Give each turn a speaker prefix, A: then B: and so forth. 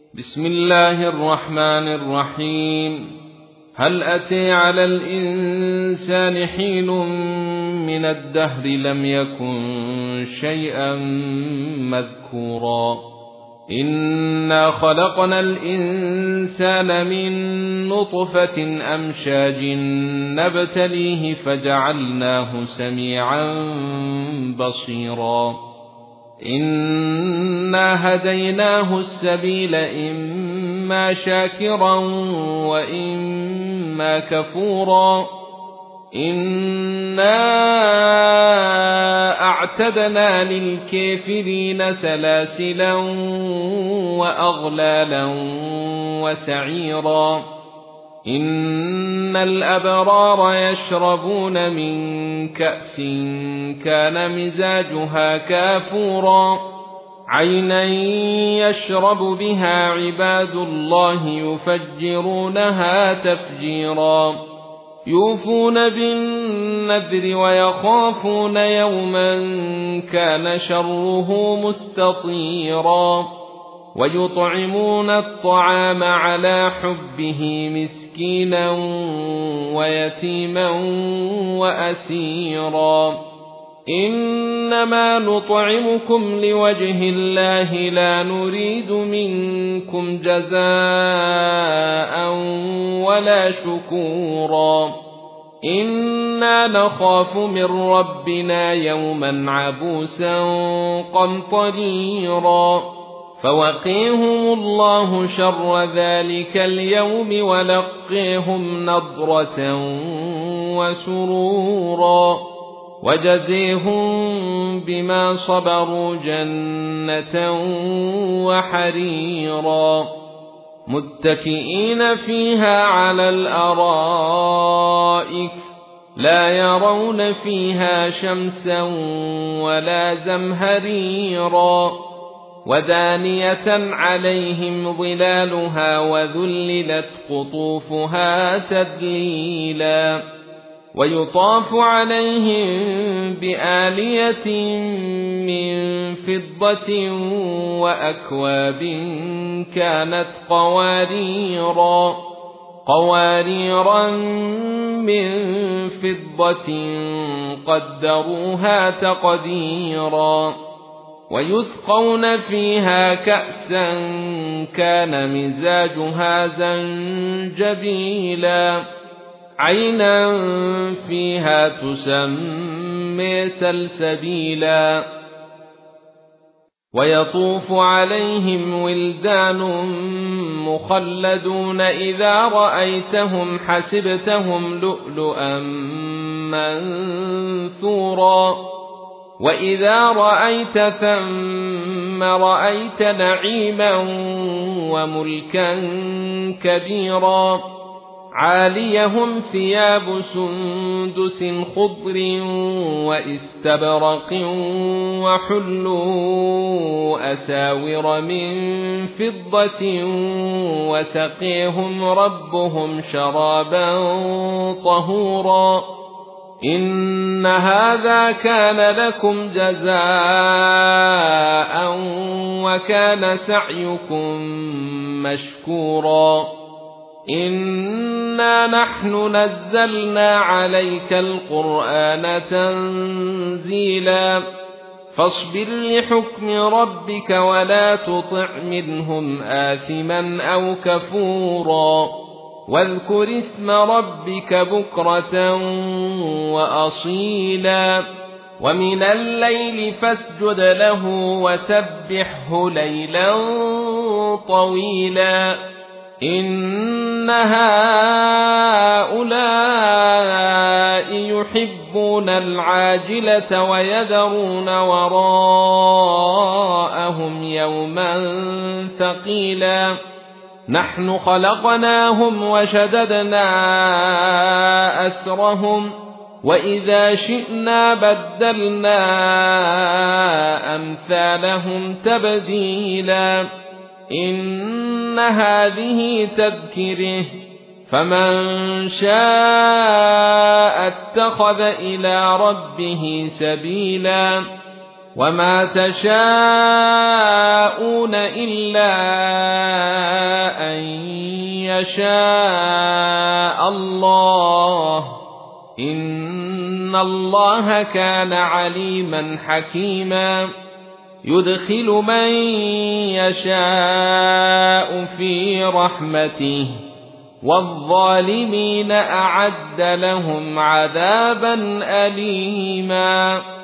A: بسم الله الرحمن الرحيم. هل أتى على الإنسان حين من الدهر لم يكن شيئا مذكورا إنا خلقنا الإنسان من نطفة أمشاج نبتليه فجعلناه سميعا بصيرا إنا هديناه السبيل إما شاكرا وإما كفورا إنا أعتدنا للكافرين سلاسلا وأغلالا وسعيرا إن الأبرار يشربون من كأس كان مزاجها كافورا عينا يشرب بها عباد الله يفجرونها تفجيرا يوفون بالنذر ويخافون يوما كان شره مستطيرا ويطعمون الطعام على حبه مسكينا ويتيما وأسيرا إنما نطعمكم لوجه الله لا نريد منكم جزاء ولا شكورا إنا نخاف من ربنا يوما عبوسا قمطريرا فوقيهم الله شر ذلك اليوم ولقيهم نضرة وسرورا وجزيهم بما صبروا جنة وحريرا متكئين فيها على الأرائك لا يرون فيها شمسا ولا زمهريرا ودانية عليهم ظلالها وذللت قطوفها تذليلا ويطاف عليهم بآلية من فضة وأكواب كانت قواريرا من فضة قدروها تقديرا ويسقون فيها كأسا كان مزاجها زنجبيلا عينا فيها تسمى سلسبيلا ويطوف عليهم ولدان مخلدون إذا رأيتهم حسبتهم لؤلؤا منثورا وإذا رأيت ثم رأيت نعيما وملكا كبيرا عاليهم ثياب سندس خضر واستبرق وحلوا أساور من فضة وسقيهم ربهم شرابا طهورا إن هذا كان لكم جزاء وكان سعيكم مشكورا إنا نحن نزلنا عليك القرآن تنزيلا فاصبر لحكم ربك ولا تطع منهم آثما أو كفورا واذكر اسم ربك بكرة وأصيلا ومن الليل فاسجد له وسبحه ليلا طويلا إن هؤلاء يحبون العاجلة ويذرون وراءهم يوما ثقيلا نحن خلقناهم وشددنا أسرهم وإذا شئنا بدلنا أمثالهم تبديلا إن هذه تذكره فمن شاء اتخذ إلى ربه سبيلا وما تشاءون إلا يشاء الله إن الله كان عليما حكيما يدخل من يشاء في رحمته والظالمين أعد لهم عذابا أليما